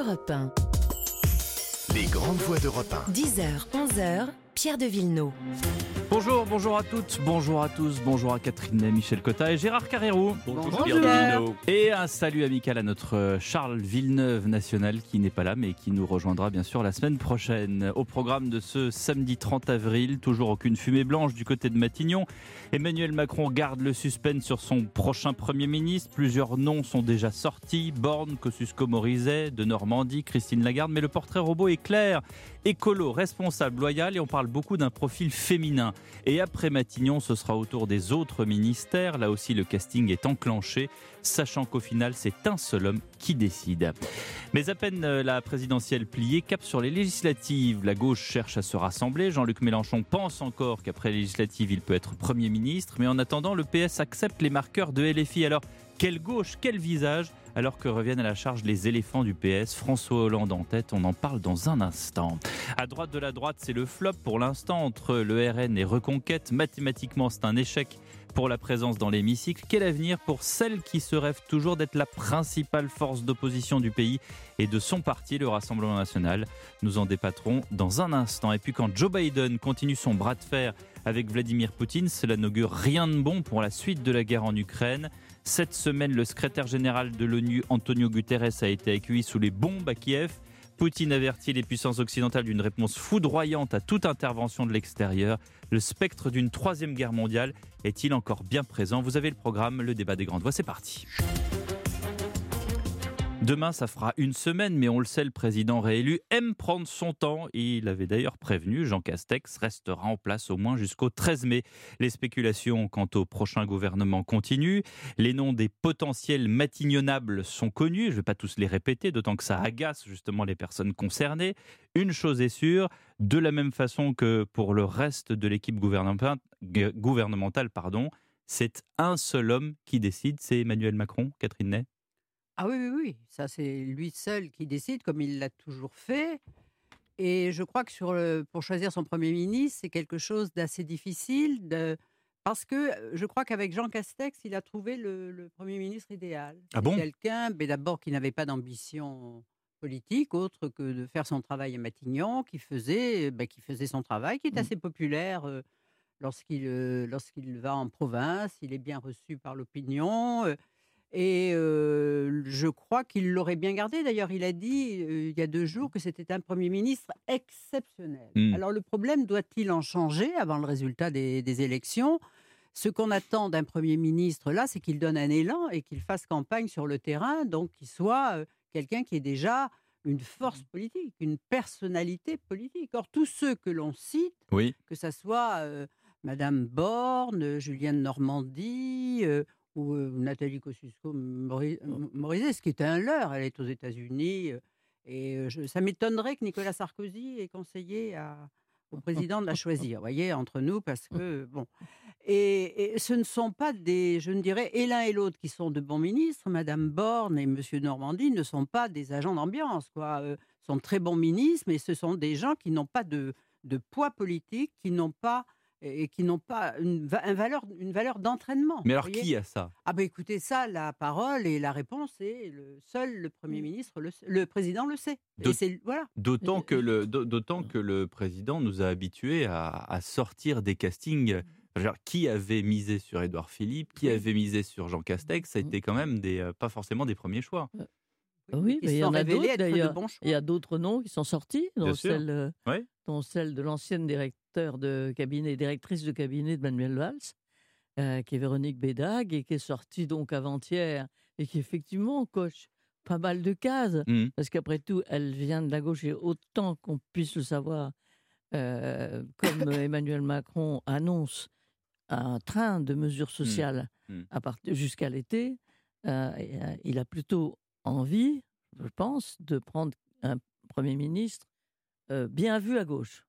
Europe 1. Les grandes voix d'Europe 1. 10h, 11h, Pierre de Villeneuve. Bonjour à toutes, bonjour à tous, bonjour à Catherine Ney, Michel Cotta et Gérard Carrérou. Bonjour. Pierre de Villeneuve. Et un salut amical à notre Charles Villeneuve national qui n'est pas là mais qui nous rejoindra bien sûr la semaine prochaine. Au programme de ce samedi 30 avril, toujours aucune fumée blanche du côté de Matignon. Emmanuel Macron garde le suspense sur son prochain Premier ministre. Plusieurs noms sont déjà sortis, Borne, Kosciusko-Morizet, de Normandie, Christine Lagarde. Mais le portrait robot est clair, écolo, responsable, loyal et on parle beaucoup d'un profil féminin. Et après Matignon, ce sera au tour des autres ministères. Là aussi, le casting est enclenché, sachant qu'au final, c'est un seul homme qui décide. Mais à peine la présidentielle pliée, cap sur les législatives. La gauche cherche à se rassembler. Jean-Luc Mélenchon pense encore qu'après les législatives, il peut être Premier ministre. Mais en attendant, le PS accepte les marqueurs de LFI. Alors, quelle gauche, quel visage ? Alors que reviennent à la charge les éléphants du PS, François Hollande en tête, on en parle dans un instant. À droite de la droite, c'est le flop pour l'instant entre le RN et Reconquête. Mathématiquement, c'est un échec pour la présence dans l'hémicycle. Quel avenir pour celle qui se rêve toujours d'être la principale force d'opposition du pays et de son parti, le Rassemblement National ? Nous en débattrons dans un instant. Et puis quand Joe Biden continue son bras de fer avec Vladimir Poutine, cela n'augure rien de bon pour la suite de la guerre en Ukraine. Cette semaine, le secrétaire général de l'ONU, Antonio Guterres, a été accueilli sous les bombes à Kiev. Poutine avertit les puissances occidentales d'une réponse foudroyante à toute intervention de l'extérieur. Le spectre d'une troisième guerre mondiale est-il encore bien présent ? Vous avez le programme, le débat des grandes voix, c'est parti. Demain, ça fera une semaine, mais on le sait, le président réélu aime prendre son temps. Il avait d'ailleurs prévenu, Jean Castex restera en place au moins jusqu'au 13 mai. Les spéculations quant au prochain gouvernement continuent. Les noms des potentiels matignonables sont connus. Je ne vais pas tous les répéter, d'autant que ça agace justement les personnes concernées. Une chose est sûre, de la même façon que pour le reste de l'équipe gouvernementale, c'est un seul homme qui décide, c'est Emmanuel Macron, Catherine Ney. Ah oui, ça c'est lui seul qui décide, comme il l'a toujours fait. Et je crois que pour choisir son Premier ministre, c'est quelque chose d'assez difficile, parce que je crois qu'avec Jean Castex, il a trouvé le Premier ministre idéal. Ah bon ? Quelqu'un, d'abord, qui n'avait pas d'ambition politique, autre que de faire son travail à Matignon, qui faisait son travail, qui est assez populaire lorsqu'il va en province, il est bien reçu par l'opinion. Et je crois qu'il l'aurait bien gardé. D'ailleurs, il a dit il y a 2 jours que c'était un Premier ministre exceptionnel. Alors le problème, doit-il en changer avant le résultat des élections ? Ce qu'on attend d'un Premier ministre, là, c'est qu'il donne un élan et qu'il fasse campagne sur le terrain, donc qu'il soit quelqu'un qui est déjà une force politique, une personnalité politique. Or, tous ceux que l'on cite, que ça soit Madame Borne, Julien de Normandie... ou Nathalie Kosciusko-Morizet, ce qui était un leurre. Elle est aux États-Unis. Et ça m'étonnerait que Nicolas Sarkozy ait conseillé au président de la choisir. Vous voyez, entre nous, parce que, bon... Et ce ne sont pas je ne dirais, et l'un et l'autre qui sont de bons ministres. Madame Borne et Monsieur Normandie ne sont pas des agents d'ambiance, quoi. Sont très bons ministres, mais ce sont des gens qui n'ont pas de poids politique, qui n'ont pas une valeur d'entraînement. Mais alors, qui a ça ? Ah ben écoutez, ça, la parole et la réponse, c'est seul le Premier ministre, le président le sait. Voilà. D'autant que le président nous a habitués à sortir des castings. Qui avait misé sur Édouard Philippe, qui avait misé sur Jean Castex, ça a été quand même pas forcément des premiers choix. Oui, mais il y en a d'autres d'ailleurs. Il y a d'autres noms qui sont sortis, dont celle de l'ancienne directrice de cabinet de Manuel Valls, qui est Véronique Bédag, et qui est sortie donc avant-hier, et qui effectivement coche pas mal de cases, parce qu'après tout, elle vient de la gauche, et autant qu'on puisse le savoir, comme Emmanuel Macron annonce un train de mesures sociales jusqu'à l'été, il a plutôt envie, je pense, de prendre un Premier ministre bien vu à gauche.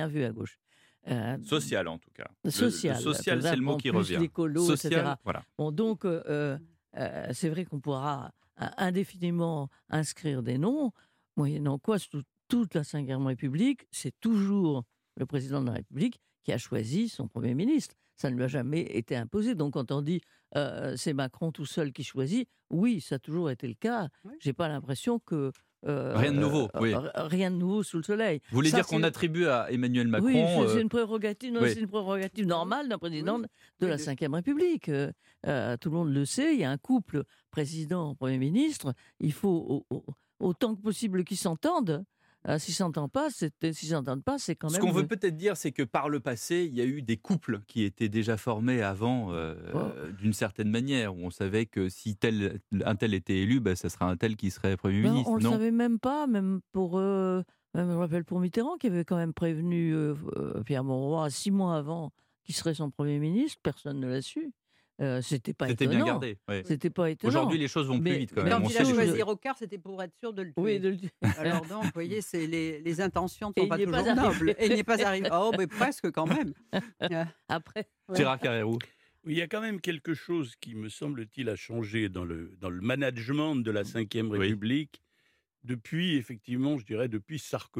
Social, en tout cas. Social. Le social, c'est le mot qui revient. L'écolo, social, etc. Voilà. Bon, donc, c'est vrai qu'on pourra indéfiniment inscrire des noms, moyennant quoi, sous toute la Ve République, c'est toujours le président de la République qui a choisi son Premier ministre. Ça ne lui a jamais été imposé. Donc quand on dit c'est Macron tout seul qui choisit, oui, ça a toujours été le cas. Oui. Je n'ai pas l'impression que rien de nouveau, oui. Rien de nouveau sous le soleil. Vous voulez dire qu'on attribue à Emmanuel Macron... Oui, c'est une prérogative, c'est une prérogative normale d'un président de la Ve République. Tout le monde le sait, il y a un couple président-premier ministre, il faut autant que possible qu'ils s'entendent. S'ils s'entendent pas, c'est quand même... Ce qu'on veut peut-être dire, c'est que par le passé, il y a eu des couples qui étaient déjà formés avant, d'une certaine manière, où on savait que si un tel était élu, ça serait un tel qui serait Premier ministre. On ne le savait même pas, même je me rappelle pour Mitterrand, qui avait quand même prévenu Pierre Mauroy 6 mois avant qu'il serait son Premier ministre, personne ne l'a su. C'était pas étonnant. C'était bien gardé. Ouais. C'était pas étonnant. Aujourd'hui, les choses vont plus vite quand même. Quand il a choisi Rocard, c'était pour être sûr de le tuer. Oui, de le tuer. Alors donc, vous voyez, les intentions ne sont pas toujours nobles. Et il n'est pas arrivé. Oh, mais presque quand même. Après. Gérard Carrérou. Oui, il y a quand même quelque chose qui, me semble-t-il, a changé dans le management de la Ve République depuis, effectivement, je dirais, depuis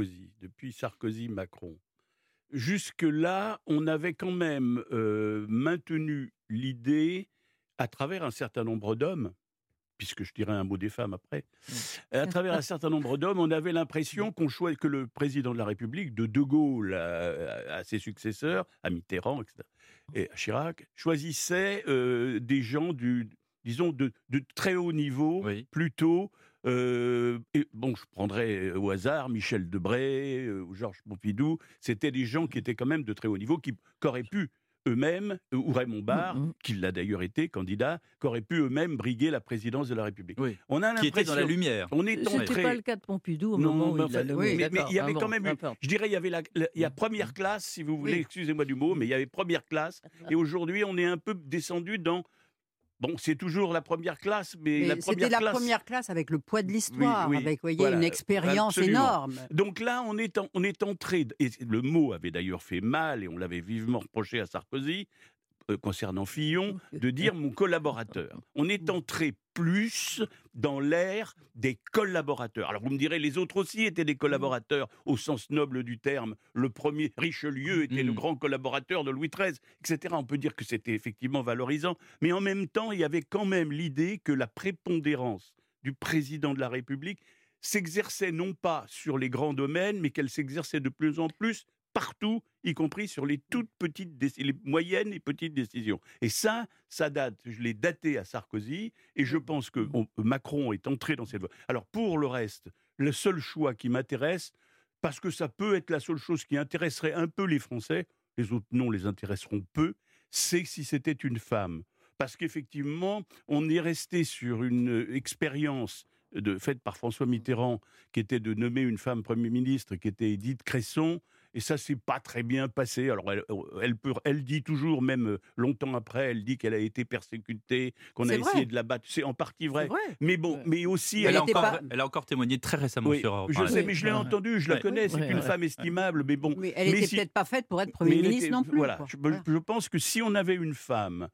Sarkozy-Macron. Jusque-là, on avait quand même maintenu l'idée, à travers un certain nombre d'hommes, puisque je dirais un mot des femmes après, à travers un certain nombre d'hommes, on avait l'impression que le président de la République, de Gaulle à ses successeurs, à Mitterrand, etc., et à Chirac, choisissait des gens de très haut niveau, plutôt... je prendrais au hasard Michel Debré ou Georges Pompidou. C'était des gens qui étaient quand même de très haut niveau, qui auraient pu eux-mêmes, ou Raymond Barre, qui l'a d'ailleurs été candidat, qui auraient pu eux-mêmes briguer la présidence de la République. Oui. On a qui était dans la lumière. C'était pas le cas de Pompidou au moment où il l'a nommé. Mais il y avait quand même, je dirais, il y a première classe, si vous voulez, excusez-moi du mot, mais il y avait première classe. Et aujourd'hui, on est un peu descendu dans... Bon, c'est toujours la première classe, mais c'était la première classe avec le poids de l'histoire, avec une expérience énorme. Donc là, on est entré, et le mot avait d'ailleurs fait mal, et on l'avait vivement reproché à Sarkozy, concernant Fillon, de dire mon collaborateur. On est entré plus dans l'ère des collaborateurs. Alors vous me direz, les autres aussi étaient des collaborateurs au sens noble du terme. Le premier, Richelieu, était le grand collaborateur de Louis XIII, etc. On peut dire que c'était effectivement valorisant, mais en même temps, il y avait quand même l'idée que la prépondérance du président de la République s'exerçait non pas sur les grands domaines, mais qu'elle s'exerçait de plus en plus partout, y compris sur les toutes petites, les moyennes et petites décisions. Et ça date, je l'ai daté à Sarkozy, et je pense que Macron est entré dans cette voie. Alors pour le reste, le seul choix qui m'intéresse, parce que ça peut être la seule chose qui intéresserait un peu les Français, les autres non les intéresseront peu, c'est si c'était une femme. Parce qu'effectivement, on est resté sur une expérience faite par François Mitterrand, qui était de nommer une femme Premier ministre, qui était Édith Cresson, et ça s'est pas très bien passé. Alors elle dit toujours, même longtemps après, elle dit qu'elle a été persécutée, qu'on a essayé de la battre. C'est en partie vrai. Mais bon, mais aussi elle a encore témoigné très récemment sur Europe 1. Je sais, mais je l'ai entendue, je la connais. C'est une femme estimable, mais bon. Mais elle n'était peut-être pas faite pour être Premier ministre non plus. Voilà, je pense que si on avait une femme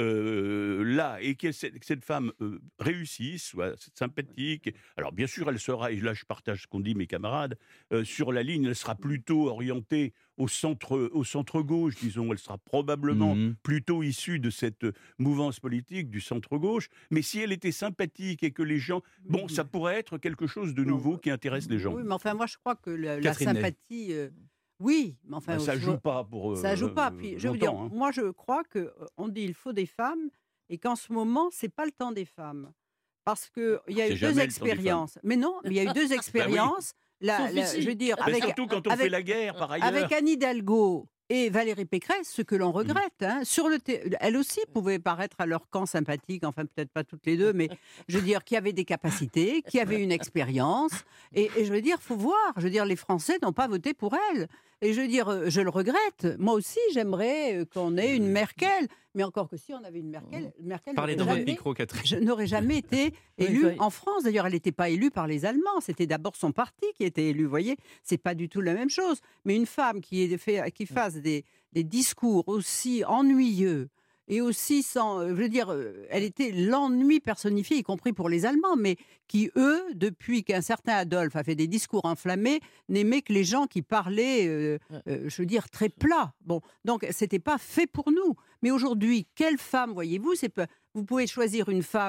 là, et que cette femme réussisse, soit sympathique. Alors bien sûr, elle sera, et là je partage ce qu'ont dit mes camarades, sur la ligne, elle sera plutôt orientée au centre-gauche, disons. Elle sera probablement plutôt issue de cette mouvance politique du centre-gauche. Mais si elle était sympathique et que les gens... Bon, ça pourrait être quelque chose de nouveau qui intéresse les gens. Oui, mais enfin, moi je crois que la sympathie... Oui, mais enfin... ça joue pas pour... ça joue pas. Puis, je veux dire, moi je crois qu'on dit il faut des femmes, et qu'en ce moment, c'est pas le temps des femmes. Parce qu'il y a eu 2 expériences. Mais non, il y a eu 2 expériences. Je veux dire, surtout quand on fait la guerre, par ailleurs. Avec Anne Hidalgo et Valérie Pécresse, ce que l'on regrette. Elles aussi pouvaient paraître à leur camp sympathique, enfin peut-être pas toutes les deux, mais je veux dire, qui avaient des capacités, qui avaient une expérience. Et je veux dire, il faut voir. Je veux dire, les Français n'ont pas voté pour elles. Et je veux dire, je le regrette. Moi aussi, j'aimerais qu'on ait une Merkel. Mais encore que si on avait une Merkel, parlez dans votre micro, Catherine. Je n'aurais jamais été élue en France. D'ailleurs, elle n'était pas élue par les Allemands. C'était d'abord son parti qui était élu. Vous voyez, c'est pas du tout la même chose. Mais une femme qui fasse des discours aussi ennuyeux et aussi sans... je veux dire, elle était l'ennui personnifié, y compris pour les Allemands, mais qui, eux, depuis qu'un certain Adolphe a fait des discours enflammés, n'aimaient que les gens qui parlaient, je veux dire, très plats. Bon, donc, c'était pas fait pour nous. Mais aujourd'hui, quelle femme, voyez-vous, vous pouvez choisir une femme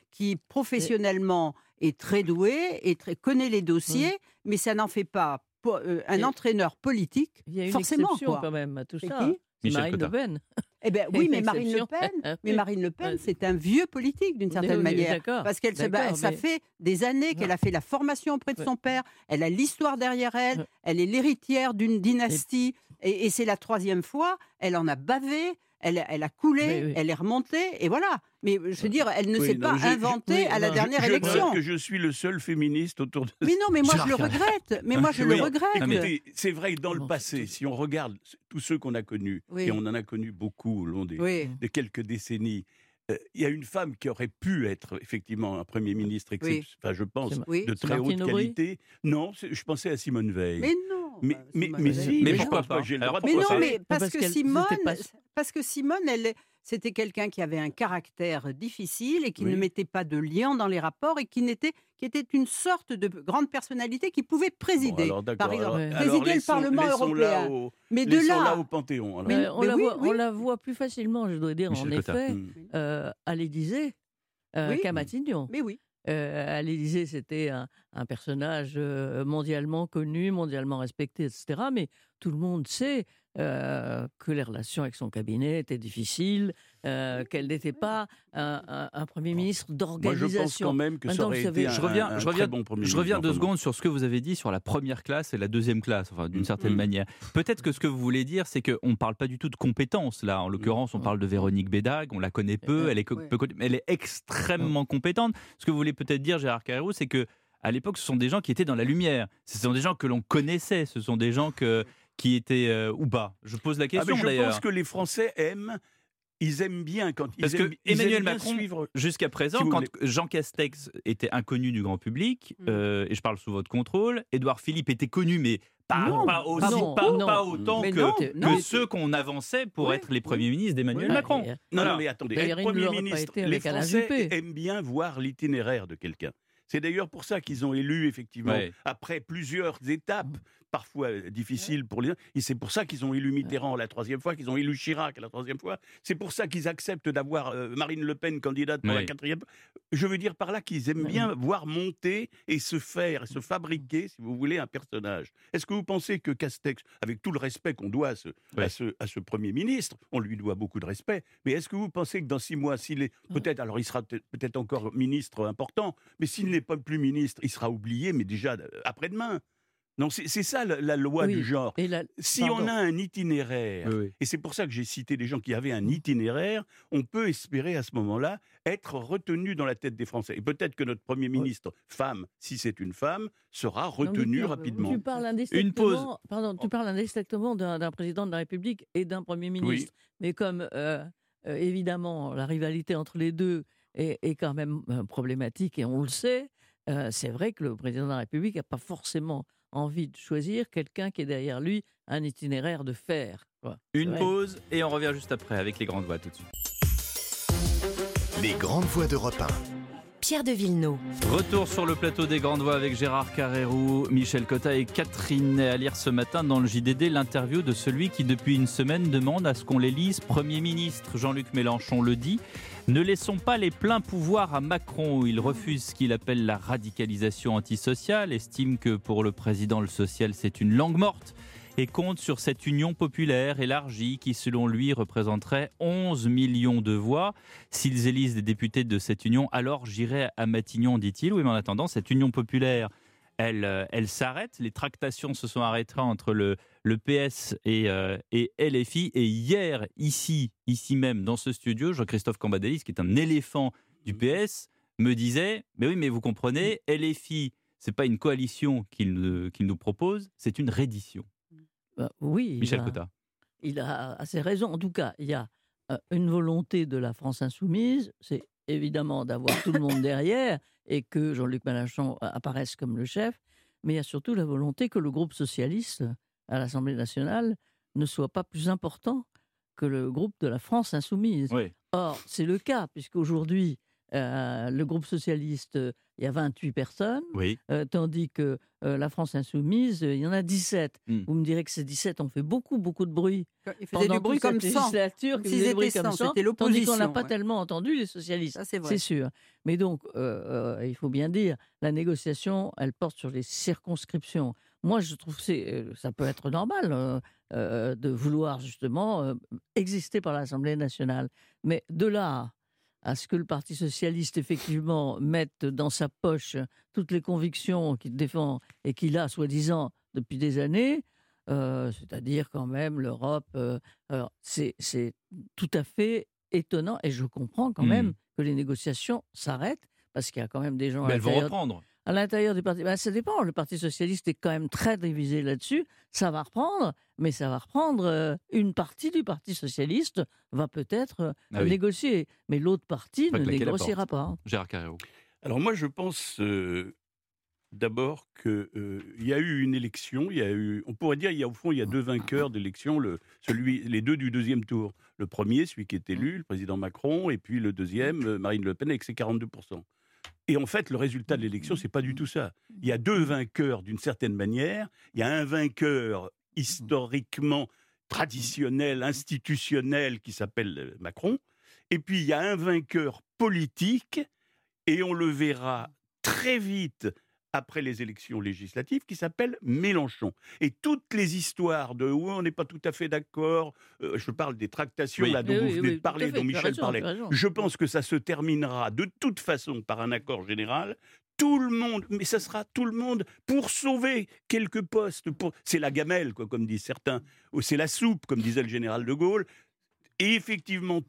qui professionnellement est très doué et connaît les dossiers, mais ça n'en fait pas un entraîneur politique. Il y a une forcément, exception quoi. Quand même à tout C'est ça. qui Marine Le Pen. Eh ben oui, mais Marine Le Pen, c'est un vieux politique d'une certaine manière, parce qu'elle ça fait des années qu'elle a fait la formation auprès de son père. Elle a l'histoire derrière elle. Elle est l'héritière d'une dynastie, et c'est la 3e fois. Elle en a bavé. Elle a coulé, elle est remontée, et voilà. Mais je veux dire, elle ne s'est pas inventée à la dernière élection. Je pense que je suis le seul féministe autour de ça. Mais non, mais moi je le regrette. Mais moi je le regrette. C'est vrai que dans le passé, si on regarde tous ceux qu'on a connus, et on en a connu beaucoup au long des quelques décennies, il y a une femme qui aurait pu être effectivement un Premier ministre, je pense, de très haute qualité. Non, je pensais à Simone Veil. Mais non. Mais pourquoi pas? J'ai le droit de penser. Mais parce que Simone, c'était quelqu'un qui avait un caractère difficile et qui ne mettait pas de lien dans les rapports et qui était une sorte de grande personnalité qui pouvait présider, par exemple, présider le Parlement européen. Mais de là au Panthéon. On la voit plus facilement, je dois dire, en effet, à l'Élysée qu'à Matignon. Mais oui. À l'Élysée, c'était un personnage mondialement connu, mondialement respecté, etc. Mais tout le monde sait que les relations avec son cabinet étaient difficiles, qu'elle n'était pas un Premier ministre d'organisation. Moi, je pense quand même que ça aurait été un très bon Premier ministre. Je reviens 2 secondes sur ce que vous avez dit sur la première classe et la deuxième classe, enfin, d'une certaine manière. Peut-être que ce que vous voulez dire, c'est qu'on ne parle pas du tout de compétences, là. En l'occurrence, on parle de Véronique Bédague, on la connaît peu, elle est extrêmement compétente. Ce que vous voulez peut-être dire, Gérard Carrérou, c'est que à l'époque, ce sont des gens qui étaient dans la lumière. Ce sont des gens que l'on connaissait, ce sont des gens qui étaient ou pas. Je pose la question d'ailleurs. Je pense que les Français ils aiment bien quand parce que Emmanuel Macron, jusqu'à présent, quand Jean Castex était inconnu du grand public, et je parle sous votre contrôle, Édouard Philippe était connu, mais pas autant que ceux qu'on avançait pour être les premiers ministres d'Emmanuel Macron. Non, mais attendez, être Premier ministre, les Français aiment bien voir l'itinéraire de quelqu'un. C'est d'ailleurs pour ça qu'ils ont élu, effectivement, après plusieurs étapes, parfois difficiles pour les uns, et c'est pour ça qu'ils ont élu Mitterrand la 3e fois, qu'ils ont élu Chirac la 3e fois, c'est pour ça qu'ils acceptent d'avoir Marine Le Pen candidate pour la 4e. Je veux dire par là qu'ils aiment bien voir monter et se fabriquer, si vous voulez, un personnage. Est-ce que vous pensez que Castex, avec tout le respect qu'on doit à ce Premier ministre, on lui doit beaucoup de respect, mais est-ce que vous pensez que dans 6 mois, s'il est alors il sera peut-être encore ministre important, mais s'il n'est pas plus ministre, il sera oublié, mais déjà après-demain. Non, c'est ça la loi du genre. Si on a un itinéraire, et c'est pour ça que j'ai cité des gens qui avaient un itinéraire, on peut espérer à ce moment-là être retenu dans la tête des Français. Et peut-être que notre Premier ministre, femme, si c'est une femme, sera retenu rapidement. Tu parles indistinctement d'un président de la République et d'un Premier ministre. Mais comme, évidemment, la rivalité entre les deux est quand même problématique, et on le sait, c'est vrai que le président de la République n'a pas forcément envie de choisir quelqu'un qui est derrière lui un itinéraire de fer. Une pause et on revient juste après avec les grandes voix tout de suite. Les grandes voix d'Europe 1. Pierre de Villeneuve. Retour sur le plateau des Grandes Voix avec Gérard Carrérou, Michel Cotta et Catherine. À lire ce matin dans le JDD l'interview de celui qui depuis une semaine demande à ce qu'on l'élise Premier ministre. Jean-Luc Mélenchon le dit. Ne laissons pas les pleins pouvoirs à Macron. Il refuse ce qu'il appelle la radicalisation antisociale, estime que pour le président le social c'est une langue morte et compte sur cette union populaire élargie qui selon lui représenterait 11 millions de voix. S'ils élisent des députés de cette union, alors j'irai à Matignon, dit-il. Oui, mais en attendant, cette union populaire, elle s'arrête. Les tractations se sont arrêtées entre le PS et LFI. Et hier, ici même, dans ce studio, Jean-Christophe Cambadélis, qui est un éléphant du PS, me disait « Mais oui, mais vous comprenez, LFI, ce n'est pas une coalition qu'il nous propose, c'est une reddition. » Oui, Michel Cotta. Il a assez raison. En tout cas, il y a une volonté de la France insoumise, c'est évidemment d'avoir tout le monde derrière et que Jean-Luc Mélenchon apparaisse comme le chef, mais il y a surtout la volonté que le groupe socialiste à l'Assemblée nationale ne soit pas plus important que le groupe de la France insoumise. Oui. Or, c'est le cas, puisqu'aujourd'hui, le groupe socialiste, il y a 28 personnes, tandis que la France insoumise, il y en a 17. Vous me direz que ces 17 ont fait beaucoup de bruit. Ils faisaient du bruit comme 100. C'était l'opposition. Tandis qu'on n'a pas tellement entendu les socialistes, ça, c'est sûr. Mais donc, il faut bien dire, la négociation, elle porte sur les circonscriptions. Moi, je trouve que ça peut être normal de vouloir justement exister par l'Assemblée nationale. Mais de là à ce que le Parti socialiste, effectivement, mette dans sa poche toutes les convictions qu'il défend et qu'il a, soi-disant, depuis des années, c'est-à-dire quand même l'Europe, c'est tout à fait étonnant. Et je comprends quand même que les négociations s'arrêtent, parce qu'il y a quand même des gens... Mais elles vont reprendre. À l'intérieur du parti, ça dépend. Le Parti socialiste est quand même très divisé là-dessus. Ça va reprendre, mais ça va reprendre. Une partie du Parti socialiste va peut-être négocier, mais l'autre partie ne négociera pas. Gérard Carreyrou. Alors moi, je pense d'abord qu'il y a eu une élection. On pourrait dire, au fond, il y a deux vainqueurs d'élection. Les deux du deuxième tour. Le premier, celui qui est élu, le président Macron, et puis le deuxième, Marine Le Pen, avec ses 42%. Et en fait, le résultat de l'élection, c'est pas du tout ça. Il y a deux vainqueurs d'une certaine manière. Il y a un vainqueur historiquement traditionnel, institutionnel, qui s'appelle Macron. Et puis, il y a un vainqueur politique, et on le verra très vite après les élections législatives, qui s'appelle Mélenchon. Et toutes les histoires de où on n'est pas tout à fait d'accord, je parle des tractations dont vous venez de parler, dont Michel parlait, je pense que ça se terminera de toute façon par un accord général. Tout le monde, mais ça sera tout le monde pour sauver quelques postes. C'est la gamelle, comme disent certains, ou c'est la soupe, comme disait le général de Gaulle. Et effectivement,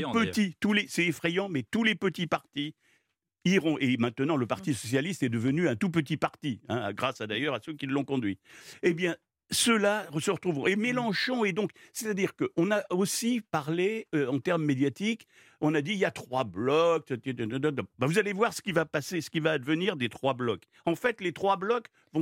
c'est effrayant, mais tous les petits partis iront, et maintenant le Parti socialiste est devenu un tout petit parti, grâce d'ailleurs à ceux qui l'ont conduit. Eh bien, ceux-là se retrouveront. Et Mélenchon est donc... C'est-à-dire qu'on a aussi parlé, en termes médiatiques, on a dit il y a 3 blocs. Vous allez voir ce qui va passer, ce qui va advenir des 3 blocs. En fait, les 3 blocs vont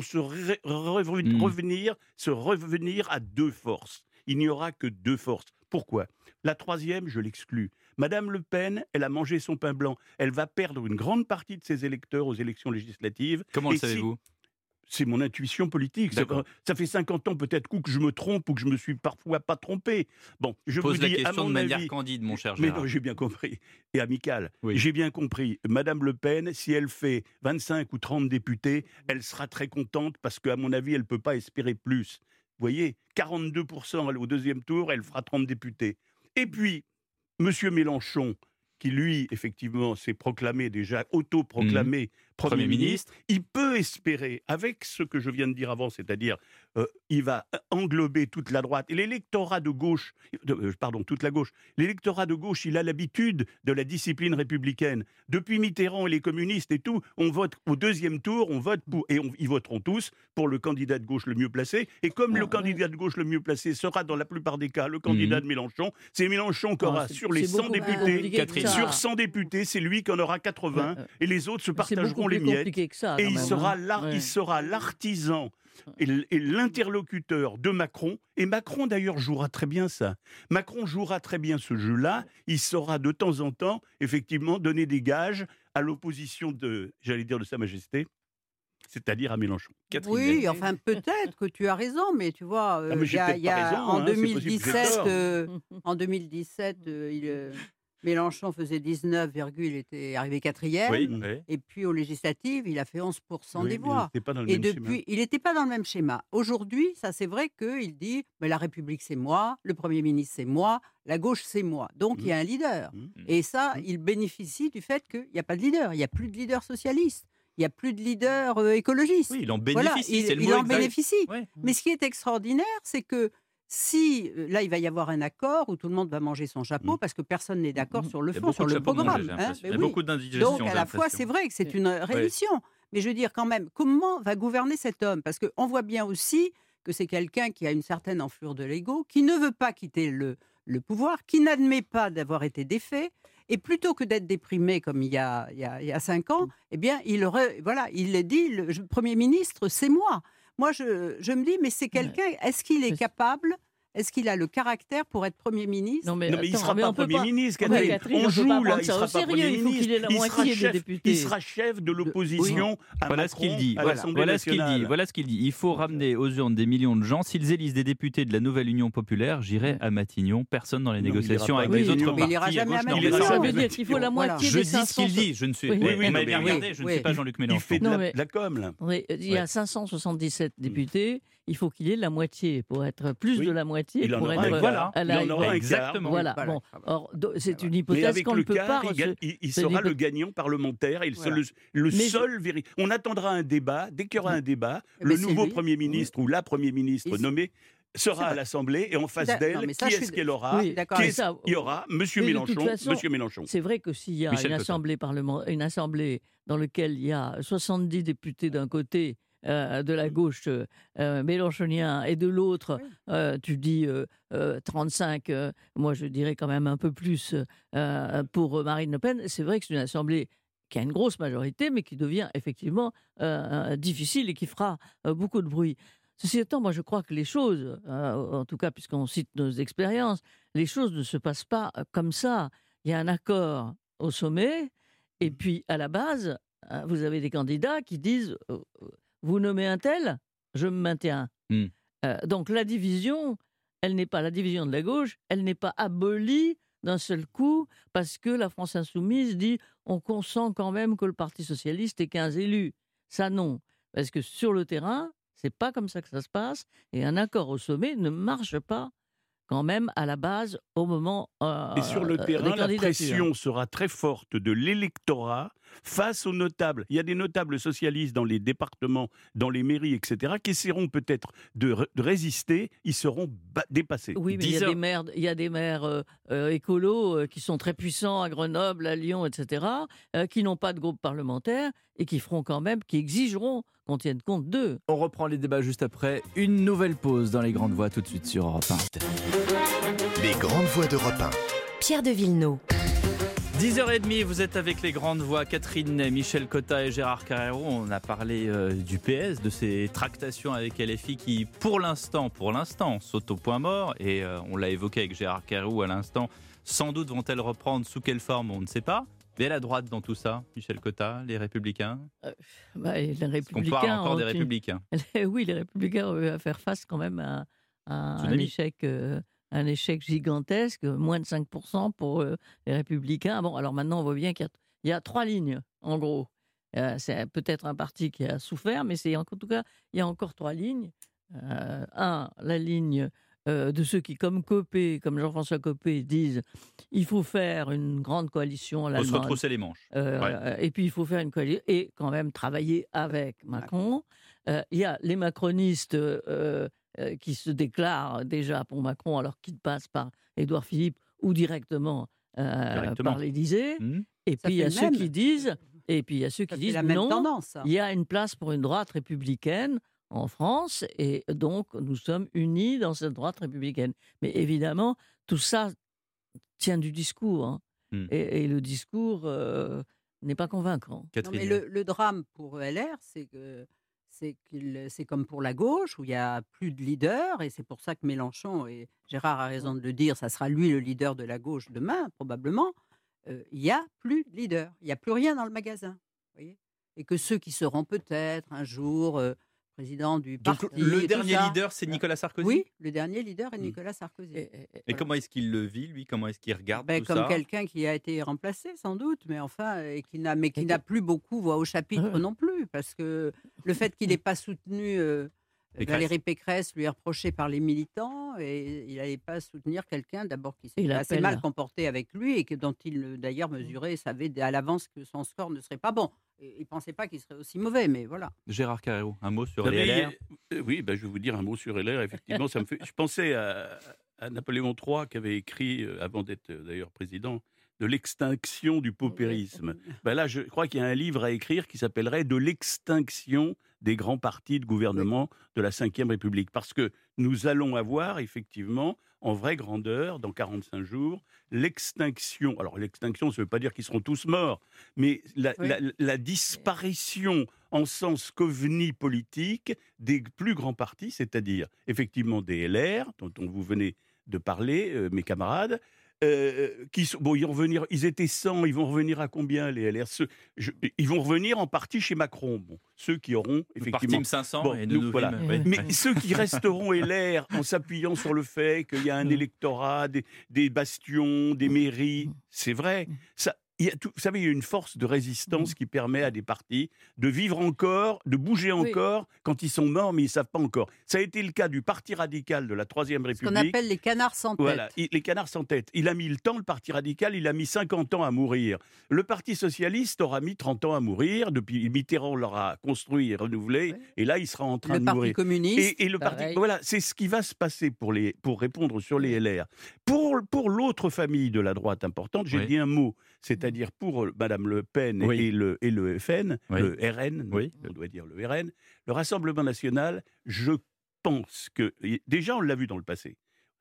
revenir à 2 forces. Il n'y aura que 2 forces. Pourquoi ? La troisième, je l'exclus. Madame Le Pen, elle a mangé son pain blanc. Elle va perdre une grande partie de ses électeurs aux élections législatives. Comment le savez-vous ? C'est mon intuition politique. Ça fait 50 ans peut-être que je me trompe ou que je me suis parfois pas trompé. Bon, je pose vous dis, la question à mon de manière avis, candide, mon cher Gérard. Mais non, j'ai bien compris. Et amical. Oui. J'ai bien compris. Madame Le Pen, si elle fait 25 ou 30 députés, elle sera très contente parce qu'à mon avis, elle peut pas espérer plus. Vous voyez, 42% au deuxième tour, elle fera 30 députés. Et puis, Monsieur Mélenchon, qui lui, effectivement, s'est proclamé déjà, auto-proclamé Premier ministre, il peut espérer, avec ce que je viens de dire avant, c'est-à-dire, il va englober toute la droite, et l'électorat de gauche, toute la gauche, l'électorat de gauche, il a l'habitude de la discipline républicaine. Depuis Mitterrand et les communistes et tout, on vote au deuxième tour, on vote pour, et ils voteront tous pour le candidat de gauche le mieux placé, et comme le candidat de gauche le mieux placé sera dans la plupart des cas le candidat de Mélenchon, c'est Mélenchon qui aura sur les 100 députés, sur 100 députés, c'est lui qui en aura 80, et les autres se partageront les miettes, et il sera l'artisan et l'interlocuteur de Macron, et Macron d'ailleurs jouera très bien ça. Macron jouera très bien ce jeu-là, il saura de temps en temps, effectivement, donner des gages à l'opposition de Sa Majesté, c'est-à-dire à Mélenchon. Catherine. Oui, enfin peut-être que tu as raison, mais tu vois, en 2017, Mélenchon faisait 19, il était arrivé 4e, et puis aux législatives, il a fait 11% des voix. Il n'était pas dans le même schéma. Aujourd'hui, ça c'est vrai qu'il dit la République c'est moi, le Premier ministre c'est moi, la gauche c'est moi. Donc il y a un leader. Et ça, il bénéficie du fait qu'il n'y a pas de leader, il n'y a plus de leader socialiste. Il n'y a plus de leader écologiste. Oui, il en bénéficie, c'est le mot exact. Il en bénéficie. Ouais. Mais ce qui est extraordinaire, c'est que si, là, il va y avoir un accord où tout le monde va manger son chapeau parce que personne n'est d'accord sur le fond, sur le programme. Il y a beaucoup d'indigestion. Donc, à la fois, c'est vrai que c'est une révolution. Mais je veux dire, quand même, comment va gouverner cet homme ? Parce qu'on voit bien aussi que c'est quelqu'un qui a une certaine enflure de l'ego, qui ne veut pas quitter le pouvoir, qui n'admet pas d'avoir été défait. Et plutôt que d'être déprimé comme il y a 5 ans, eh bien, il dit, le Premier ministre, c'est moi. Moi, je me dis, mais c'est quelqu'un, est-ce qu'il est capable est-ce qu'il a le caractère pour être Premier ministre? Non, mais il ne sera pas Premier ministre, Catherine. On joue là, il ne sera pas Premier ministre. Il sera chef de l'opposition à voilà Macron, ce qu'il dit. à l'Assemblée nationale. Voilà ce qu'il dit. Il faut ramener aux urnes des millions de gens. S'ils élisent des députés de la nouvelle Union populaire, j'irai à Matignon. Personne dans les négociations avec les autres partis. Il n'ira jamais à Matignon. Ça veut dire qu'il faut la moitié des 500. Je dis ce qu'il dit. Je ne suis. Vous m'avez bien regardé. Je ne suis pas Jean-Luc Mélenchon. Il fait de la com, là. Il y a 577 députés. Il faut qu'il ait la moitié pour être plus de la moitié. Il en pour aura être il en aura un exactement. Voilà. Bon, or, c'est une hypothèse qu'on ne peut pas. Il sera le gagnant parlementaire. Le seul véritable. On attendra un débat. Dès qu'il y aura un débat, le nouveau Premier ministre ou la Premier ministre nommée sera à l'Assemblée et en face d'elle, qui est-ce qu'elle aura? Il y aura Monsieur Mélenchon. C'est vrai que s'il y a une assemblée dans laquelle il y a 70 députés d'un côté, de la gauche mélenchonien et de l'autre, tu dis 35, moi je dirais quand même un peu plus pour Marine Le Pen, c'est vrai que c'est une assemblée qui a une grosse majorité, mais qui devient effectivement difficile et qui fera beaucoup de bruit. Ceci étant, moi je crois que les choses, en tout cas puisqu'on cite nos expériences, les choses ne se passent pas comme ça. Il y a un accord au sommet, et puis à la base, vous avez des candidats qui disent vous nommez un tel, je me maintiens. Donc la division, elle n'est pas la division de la gauche, elle n'est pas abolie d'un seul coup parce que la France insoumise dit on consent quand même que le Parti socialiste ait 15 élus. Ça non, parce que sur le terrain, c'est pas comme ça que ça se passe et un accord au sommet ne marche pas quand même à la base au moment et sur le terrain, la pression sera très forte de l'électorat face aux notables. Il y a des notables socialistes dans les départements, dans les mairies, etc., qui essaieront peut-être de résister. Ils seront dépassés. Oui, mais il y a des maires écolos qui sont très puissants à Grenoble, à Lyon, etc., qui n'ont pas de groupe parlementaire et qui feront quand même, qui exigeront qu'on tienne compte d'eux. On reprend les débats juste après. Une nouvelle pause dans les grandes voix tout de suite sur Europe 1. Les grandes voix d'Europe 1. Pierre de Villeneuve. 10h30, vous êtes avec les grandes voix, Catherine, Michel Cotta et Gérard Carrero. On a parlé du PS, de ces tractations avec LFI qui, pour l'instant, sautent au point mort. Et on l'a évoqué avec Gérard Carrero à l'instant. Sans doute vont-elles reprendre, sous quelle forme, on ne sait pas. Mais la droite dans tout ça, Michel Cotta, les Républicains les Républicains. On parle encore des Républicains. Oui, les Républicains ont eu à faire face quand même à un échec. Un échec gigantesque, moins de 5% pour les Républicains. Bon, alors maintenant, on voit bien qu'il y a 3 lignes, en gros. C'est peut-être un parti qui a souffert, mais en tout cas, il y a encore 3 lignes. La ligne de ceux qui, comme Jean-François Copé, disent il faut faire une grande coalition à l'Allemagne. Il faut se retrousser les manches. Et puis, il faut faire une coalition et quand même travailler avec Macron. Il y a les macronistes qui se déclarent déjà pour Macron alors qu'ils passent par Édouard Philippe ou directement. Par l'Élysée. Et puis il y a ceux qui disent non, tendance, il y a une place pour une droite républicaine en France et donc nous sommes unis dans cette droite républicaine. Mais évidemment, tout ça tient du discours. Hein. Et le discours n'est pas convaincant. Non, mais le drame pour LR, c'est comme pour la gauche, où il n'y a plus de leader, et c'est pour ça que Mélenchon, et Gérard a raison de le dire, ça sera lui le leader de la gauche demain, probablement, il n'y a plus de leader, il n'y a plus rien dans le magasin. Voyez, et que ceux qui seront peut-être un jour président du parti... Donc le dernier leader, c'est Nicolas Sarkozy ? Oui, le dernier leader est Nicolas Sarkozy. Et comment est-ce qu'il le vit, lui ? Comment est-ce qu'il regarde tout comme ça ? Quelqu'un qui a été remplacé, sans doute, mais enfin, et qui n'a plus beaucoup voix au chapitre non plus, parce que le fait qu'il n'ait pas soutenu Valérie Pécresse lui est reproché par les militants, et il n'allait pas soutenir quelqu'un, d'abord, qui s'est assez mal comporté avec lui, et dont il, d'ailleurs, mesurait, savait à l'avance que son score ne serait pas bon. Il ne pensait pas qu'il serait aussi mauvais, mais voilà. Gérard Carrero, un mot sur les LR ? Oui, je vais vous dire un mot sur LR. Effectivement, je pensais à Napoléon III, qui avait écrit, avant d'être d'ailleurs président, de l'extinction du paupérisme. Là, je crois qu'il y a un livre à écrire qui s'appellerait « De l'extinction des grands partis de gouvernement de la Ve République ». Parce que nous allons avoir, effectivement, en vraie grandeur, dans 45 jours, l'extinction. Alors, l'extinction, ça ne veut pas dire qu'ils seront tous morts, mais la disparition en sens qu'ovni politique des plus grands partis, c'est-à-dire effectivement des LR, dont vous venez de parler, mes camarades, ils étaient 100, ils vont revenir à combien les LR? Ils vont revenir en partie chez Macron. Bon, ceux qui auront effectivement... Team 500 et nous, voilà. Mais ceux qui resteront LR en s'appuyant sur le fait qu'il y a un électorat, des bastions, des mairies, c'est vrai. Vous savez, il y a une force de résistance qui permet à des partis de vivre encore, de bouger encore quand ils sont morts, mais ils ne savent pas encore. Ça a été le cas du Parti radical de la Troisième République. Ce qu'on appelle les canards sans tête. Voilà, les canards sans tête. Il a mis le temps, le Parti radical, il a mis 50 ans à mourir. Le Parti socialiste aura mis 30 ans à mourir. Depuis, Mitterrand l'aura construit et renouvelé, et là, il sera en train de mourir. Le Parti communiste, et le parti, voilà, c'est ce qui va se passer pour répondre sur les LR. Pour l'autre famille de la droite importante, j'ai dit un mot, c'est-à-dire pour Mme Le Pen et le FN, le RN, on doit dire le RN, le Rassemblement national, je pense que, déjà on l'a vu dans le passé,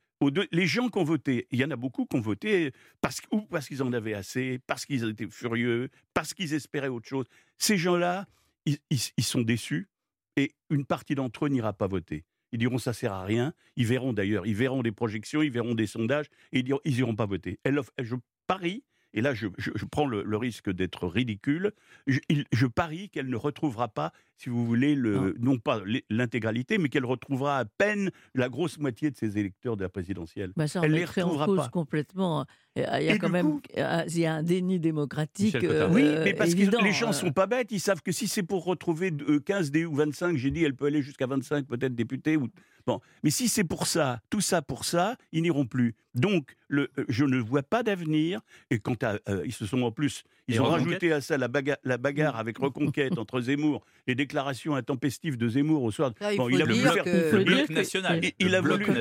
les gens qui ont voté, il y en a beaucoup qui ont voté parce qu'ils en avaient assez, parce qu'ils étaient furieux, parce qu'ils espéraient autre chose. Ces gens-là, ils sont déçus et une partie d'entre eux n'ira pas voter. Ils diront ça sert à rien. Ils verront des projections, ils verront des sondages et ils n'iront pas voter. Je parie. Et là, je prends le risque d'être ridicule. Je parie qu'elle ne retrouvera pas, si vous voulez, non pas l'intégralité, mais qu'elle retrouvera à peine la grosse moitié de ses électeurs de la présidentielle. Ça elle les retrouvera en cause pas. Complètement. Il y a quand même il y a un déni démocratique. Oui, mais parce évident. Que les gens ne sont pas bêtes. Ils savent que si c'est pour retrouver 15 ou 25, j'ai dit, elle peut aller jusqu'à 25 peut-être députés. Bon, mais si c'est pour ça, tout ça pour ça, ils n'iront plus. Donc, je ne vois pas d'avenir. Et quant à, ils se sont en plus, ils ont rajouté à ça la bagarre avec Reconquête entre Zemmour, les déclarations intempestives de Zemmour au soir. Il a voulu faire le bloc national. Il a voulu,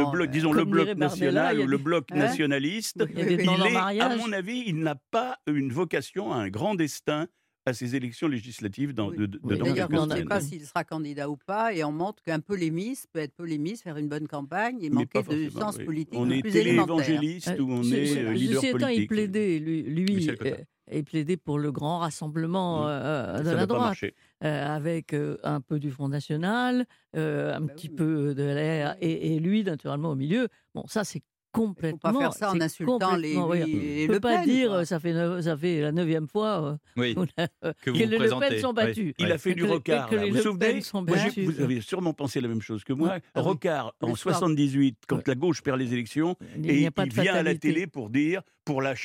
le bloc national ou le bloc nationaliste. À mon avis, il n'a pas une vocation à un grand destin à ces élections législatives dans D'ailleurs, on ne sait pas s'il sera candidat ou pas, et on montre qu'un polémiste peut être polémiste, faire une bonne campagne et manquer de sens politique on est plus élémentaire. Évangéliste ou on est leader politique. Il plaidait, lui il plaidait pour le grand rassemblement de la droite, avec un peu du Front National, un petit peu de LR, et lui, naturellement, au milieu. Bon, ça, c'est complètement. Il ne faut pas faire ça en insultant les On ne peut pas dire, ça fait la 9e fois que les Le Pen sont battus. Il a fait du Rocard. Vous vous souvenez, vous avez sûrement pensé la même chose que moi. Rocard, en 78, quand la gauche perd les élections, et il vient à la télé pour dire, pour la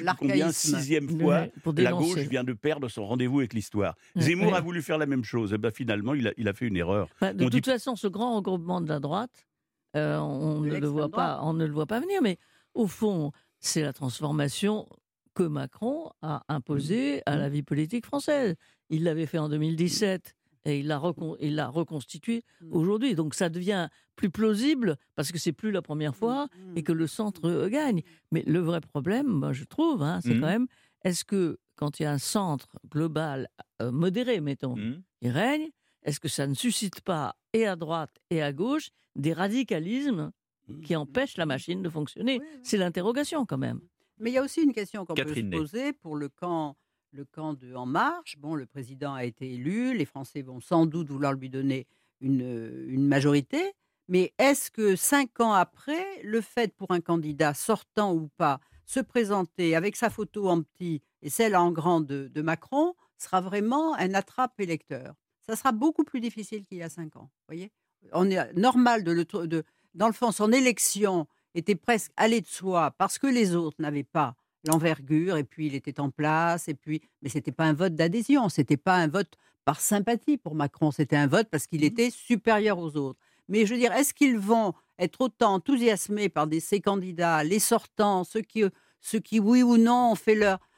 6e fois, la gauche vient de perdre son rendez-vous avec l'histoire. Zemmour a voulu faire la même chose. Et finalement, il a fait une erreur. De toute façon, ce grand regroupement de la droite, on ne le voit pas venir, mais au fond, c'est la transformation que Macron a imposée à la vie politique française. Il l'avait fait en 2017 et il l'a reconstitué aujourd'hui. Donc ça devient plus plausible parce que c'est plus la première fois et que le centre gagne. Mais le vrai problème, je trouve, c'est quand même, est-ce que quand il y a un centre global modéré, mettons, il règne, est-ce que ça ne suscite pas, et à droite et à gauche, des radicalismes qui empêchent la machine de fonctionner? C'est l'interrogation quand même. Mais il y a aussi une question qu'on peut se poser pour le camp de En Marche. Bon, le président a été élu, les Français vont sans doute vouloir lui donner une majorité, mais est-ce que 5 ans après, le fait pour un candidat sortant ou pas, se présenter avec sa photo en petit et celle en grand de Macron, sera vraiment un attrape-électeur? Ça sera beaucoup plus difficile qu'il y a 5 ans. Voyez, on est normal dans le fond, son élection était presque allée de soi parce que les autres n'avaient pas l'envergure et puis il était en place mais c'était pas un vote d'adhésion, c'était pas un vote par sympathie pour Macron, c'était un vote parce qu'il était supérieur aux autres. Mais je veux dire, est-ce qu'ils vont être autant enthousiasmés par ces candidats, les sortants, ceux qui oui ou non ont fait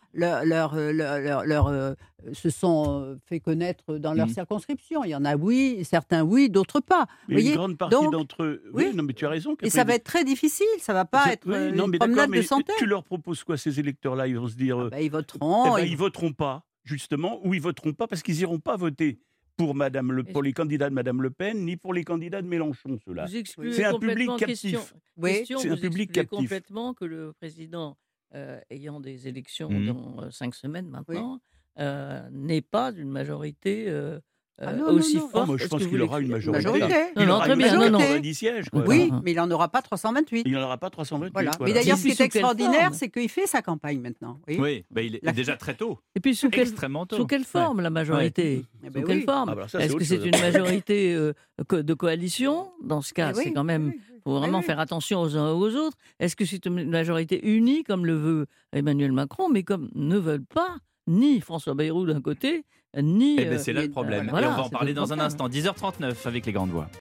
se sont fait connaître dans leur circonscription. Il y en a certains d'autres pas. Une grande partie d'entre eux. Oui, non, mais tu as raison. Et ça va être très difficile. Ça va pas être une promenade de centaines. Tu leur proposes quoi, ces électeurs-là? Ils vont se dire. Ils voteront. Ils voteront pas, justement, ou ils voteront pas parce qu'ils n'iront pas voter pour les candidats de Mme Le Pen, ni pour les candidats de Mélenchon, ceux-là. C'est un public captif. C'est un public captif. Complètement que le président, ayant des élections dans 5 semaines maintenant, n'est pas d'une majorité aussi forte. Moi, je pense qu'il aura une majorité. Il aura une majorité. 90 sièges. Quoi. Oui, mais il n'en aura pas 328. Il n'en aura pas 328. Voilà. Mais d'ailleurs, ce qui est extraordinaire, c'est qu'il fait sa campagne maintenant. Oui, il est déjà très tôt. Et puis sous quelle forme la majorité? Sous quelle forme? Est-ce que c'est une majorité de coalition? Dans ce cas, c'est quand même... Il faut vraiment faire attention aux uns et aux autres. Est-ce que c'est une majorité unie, comme le veut Emmanuel Macron, mais comme ne veulent pas ni François Bayrou d'un côté, ni... c'est là le problème. Voilà, et on va en parler dans un instant. 10h39 avec les grandes voix.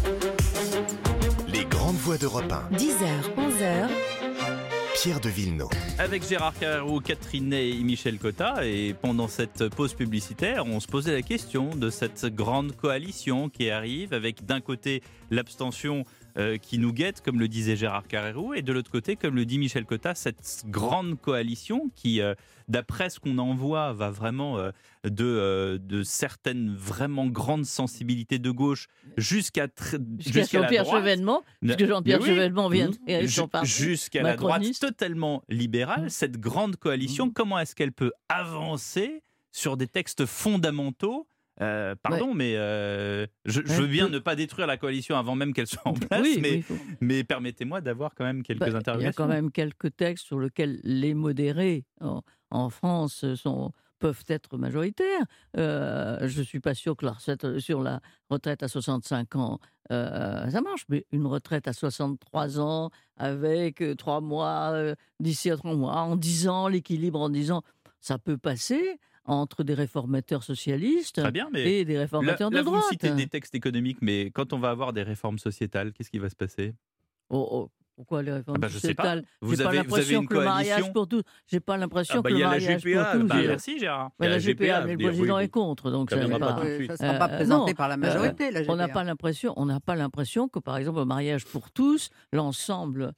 Les grandes voix d'Europe 1. 10h, 11h. Pierre de Villeneuve. Avec Gérard Carrérou, Catherine Ney et Michel Cotta. Et pendant cette pause publicitaire, on se posait la question de cette grande coalition qui arrive, avec d'un côté l'abstention qui nous guette, comme le disait Gérard Carrérou, et de l'autre côté, comme le dit Michel Cotta, cette grande coalition qui, d'après ce qu'on en voit, va vraiment de certaines vraiment grandes sensibilités de gauche jusqu'à Jean-Pierre Chevènement, puisque Jean-Pierre Chevènement vient de son parti, jusqu'à la droite totalement libérale. Cette grande coalition, comment est-ce qu'elle peut avancer sur des textes fondamentaux? Mais je veux bien ne pas détruire la coalition avant même qu'elle soit en place, mais permettez-moi d'avoir quand même quelques interrogations. Il y a quand même quelques textes sur lesquels les modérés en France peuvent être majoritaires. Je ne suis pas sûr que sur la retraite à 65 ans, ça marche, mais une retraite à 63 ans avec 3 mois, d'ici à 3 mois, en 10 ans, l'équilibre en 10 ans, ça peut passer entre des réformateurs socialistes et des réformateurs de droite. Vous citez des textes économiques, mais quand on va avoir des réformes sociétales, qu'est-ce qui va se passer? Pourquoi les réformes Je sais sociétales? pas. Vous avez une que le mariage coalition pour tous. J'ai pas l'impression que le mariage pour tous. Merci Gérard. La GPA, mais le président est contre, donc ça ne sera pas présenté par la majorité. La GPA. On n'a pas l'impression que, par exemple, le mariage pour tous, l'ensemble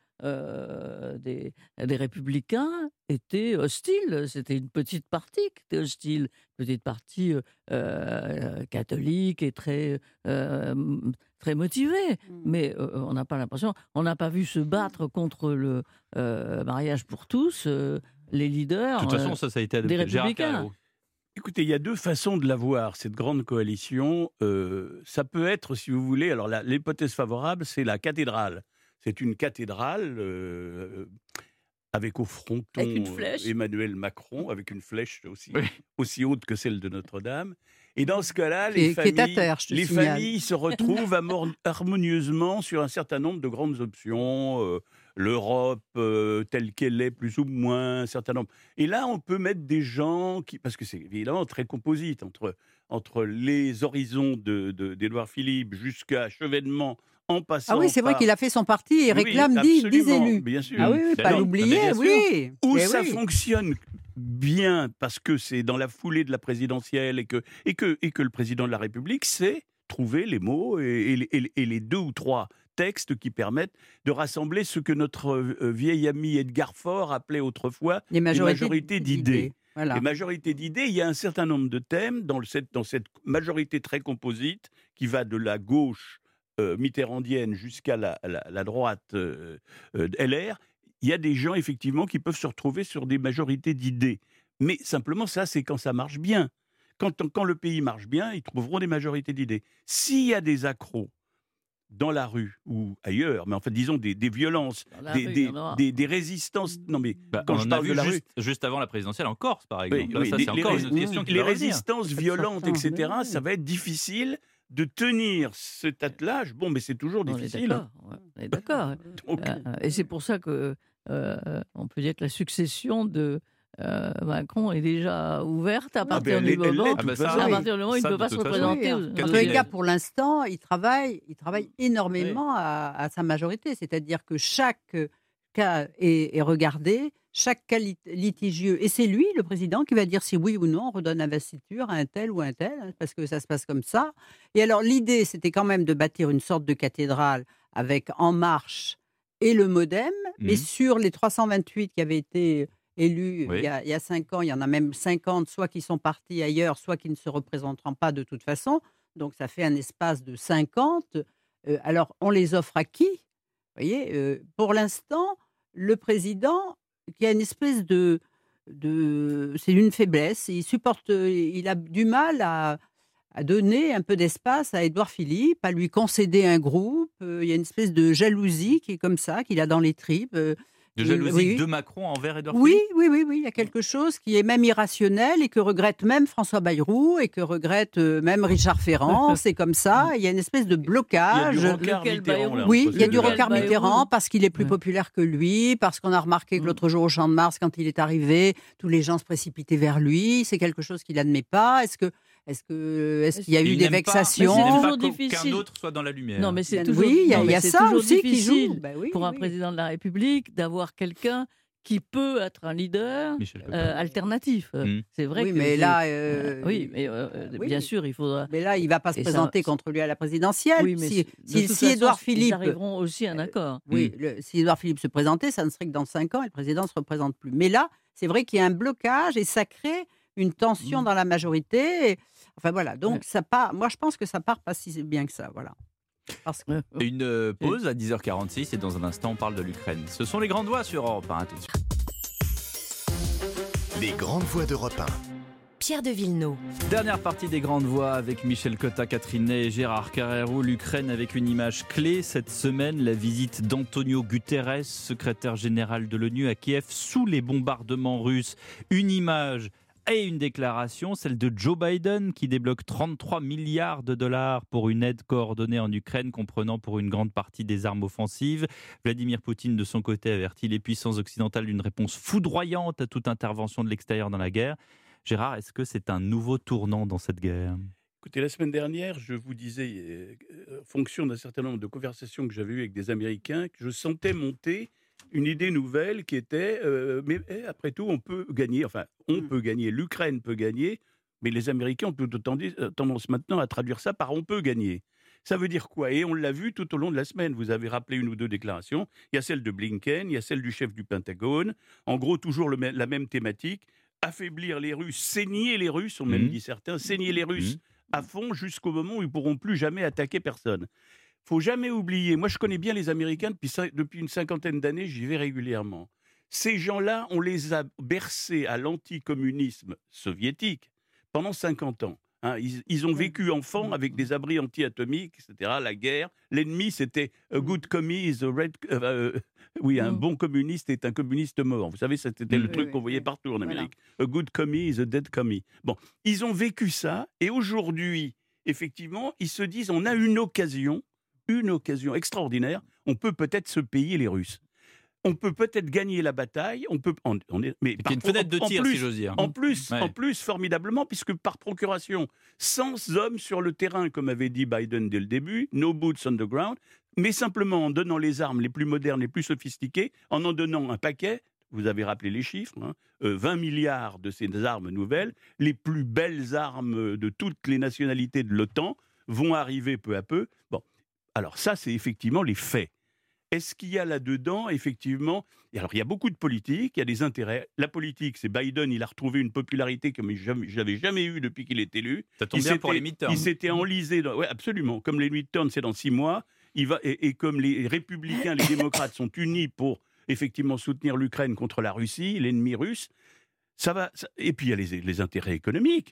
des républicains étaient hostiles. C'était une petite partie qui était hostile, une petite partie catholique et très motivée. Mais on n'a pas l'impression, on n'a pas vu se battre contre le mariage pour tous les leaders. De toute façon, ça a été adopté. Des républicains. Écoutez, il y a deux façons de la voir, cette grande coalition. Ça peut être, si vous voulez, alors l'hypothèse favorable, c'est la cathédrale. C'est une cathédrale avec au fronton Emmanuel Macron, avec une flèche aussi haute que celle de Notre-Dame. Et dans ce cas-là, les familles se retrouvent harmonieusement sur un certain nombre de grandes options. L'Europe telle qu'elle est, plus ou moins, un certain nombre. Et là, on peut mettre des gens parce que c'est évidemment très composite, entre les horizons d'Édouard Philippe jusqu'à Chevènement, en passant. Ah oui, c'est vrai qu'il a fait son parti et réclame 10 élus. Bien sûr. Ah oui, pas l'oublier, oui. Où ça fonctionne bien, parce que c'est dans la foulée de la présidentielle et que le président de la République sait trouver les mots et les 2 ou 3 textes qui permettent de rassembler ce que notre vieil ami Edgar Faure appelait autrefois les majorités d'idées. Voilà. Les majorités d'idées, il y a un certain nombre de thèmes dans cette majorité très composite qui va de la gauche mitterrandienne jusqu'à la droite LR. Il y a des gens, effectivement, qui peuvent se retrouver sur des majorités d'idées. Mais simplement, ça, c'est quand ça marche bien. Quand le pays marche bien, ils trouveront des majorités d'idées. S'il y a des accros dans la rue ou ailleurs, mais en fait, disons des violences, des résistances... Non, mais quand je parle de la rue... Juste avant la présidentielle en Corse, par exemple. C'est encore une question qui les résistances violentes, etc., ça va être difficile de tenir cet attelage. Bon, mais c'est toujours difficile. On est d'accord. Et c'est pour ça que on peut dire que la succession de Macron est déjà ouverte à partir du moment où il ne peut pas se représenter. En tous les cas, pour l'instant, il travaille énormément à sa majorité. C'est-à-dire que chaque cas est regardé, chaque cas litigieux. Et c'est lui, le président, qui va dire si oui ou non on redonne l'investiture à un tel ou un tel, parce que ça se passe comme ça. Et alors, l'idée, c'était quand même de bâtir une sorte de cathédrale avec En Marche et le MoDem, mais sur les 328 qui avaient été élus il y a 5 ans, il y en a même 50, soit qui sont partis ailleurs, soit qui ne se représenteront pas de toute façon. Donc, ça fait un espace de 50. Alors, on les offre à qui ? Vous voyez, pour l'instant, le président, qui a une espèce c'est une faiblesse, il a du mal à donner un peu d'espace à Édouard Philippe, à lui concéder un groupe. Il y a une espèce de jalousie qui est comme ça, qu'il a dans les tripes. De jalousie de Macron envers Édouard Philippe ? Oui. Il y a quelque chose qui est même irrationnel et que regrette même François Bayrou et que regrette même Richard Ferrand. C'est comme ça. Il y a une espèce de blocage. Il y a du Rocard Mitterrand, là. Oui, il y a du Rocard Mitterrand parce qu'il est plus populaire que lui, parce qu'on a remarqué que l'autre jour au Champ de Mars, quand il est arrivé, tous les gens se précipitaient vers lui. C'est quelque chose qu'il n'admet pas. Est-ce qu'il y a eu des vexations ? C'est toujours difficile qu'un autre soit dans la lumière. Non, mais c'est toujours, il y a ça aussi qui joue. Pour un président de la République d'avoir quelqu'un qui peut être un leader alternatif. C'est vrai que mais là, bien sûr, il faudra. Mais là, il ne va pas se présenter contre lui à la présidentielle. Oui, mais si Édouard Philippe, ils arriveront aussi à un accord. Si Édouard Philippe se présentait, ça ne serait que dans 5 ans et le président ne se représente plus. Mais là, c'est vrai qu'il y a un blocage et ça crée une tension dans la majorité. Enfin voilà, donc ça part. Moi, je pense que ça part pas si bien que ça. Voilà. Une pause à 10h46 et dans un instant on parle de l'Ukraine. Ce sont les grandes voix sur Europe 1. Tout de suite. Les grandes voix d'Europe 1. Pierre de Villeneuve. Dernière partie des grandes voix avec Michel Cotta, Catherine Ney et Gérard Carrérou. L'Ukraine avec une image clé cette semaine, la visite d'Antonio Guterres, secrétaire général de l'ONU à Kiev sous les bombardements russes. Une image et une déclaration, celle de Joe Biden qui débloque 33 milliards de dollars pour une aide coordonnée en Ukraine comprenant pour une grande partie des armes offensives. Vladimir Poutine de son côté avertit les puissances occidentales d'une réponse foudroyante à toute intervention de l'extérieur dans la guerre. Gérard, est-ce que c'est un nouveau tournant dans cette guerre ? Écoutez, la semaine dernière, je vous disais, en fonction d'un certain nombre de conversations que j'avais eues avec des Américains, que je sentais monter une idée nouvelle qui était, mais après tout, on peut gagner, l'Ukraine peut gagner, mais les Américains ont plutôt tendance maintenant à traduire ça par « on peut gagner ». Ça veut dire quoi ? Et on l'a vu tout au long de la semaine. Vous avez rappelé une ou deux déclarations. Il y a celle de Blinken, il y a celle du chef du Pentagone. En gros, toujours la même thématique. Affaiblir les Russes, saigner les Russes, ont même dit certains, saigner les Russes à fond jusqu'au moment où ils ne pourront plus jamais attaquer personne. Faut jamais oublier, moi je connais bien les Américains depuis une 50aine d'années, j'y vais régulièrement. Ces gens-là, on les a bercés à l'anticommunisme soviétique pendant 50 ans. Ils ont vécu enfants avec des abris anti-atomiques, etc. La guerre, l'ennemi c'était a good commie is a red... un bon communiste est un communiste mort. Vous savez, c'était le truc qu'on voyait partout en Amérique. Voilà. A good commie is a dead commie. Bon, ils ont vécu ça et aujourd'hui, effectivement, ils se disent on a une occasion extraordinaire, on peut peut-être se payer les Russes. On peut peut-être gagner la bataille, mais il y a une fenêtre de tir, si j'ose dire. En plus, formidablement, puisque par procuration, 100 hommes sur le terrain, comme avait dit Biden dès le début, no boots on the ground, mais simplement en donnant les armes les plus modernes, les plus sophistiquées, en donnant un paquet, vous avez rappelé les chiffres, 20 milliards de ces armes nouvelles, les plus belles armes de toutes les nationalités de l'OTAN vont arriver peu à peu. Bon. Alors ça, c'est effectivement les faits. Est-ce qu'il y a là-dedans, effectivement... Alors, il y a beaucoup de politique, il y a des intérêts. La politique, c'est Biden, il a retrouvé une popularité comme je n'avais jamais eu depuis qu'il est élu. Ça tombe bien pour les midterms. Il s'était enlisé... Oui, absolument. Comme les midterms, c'est dans 6 mois. Et comme les républicains, les démocrates sont unis pour, effectivement, soutenir l'Ukraine contre la Russie, l'ennemi russe, et puis il y a les intérêts économiques,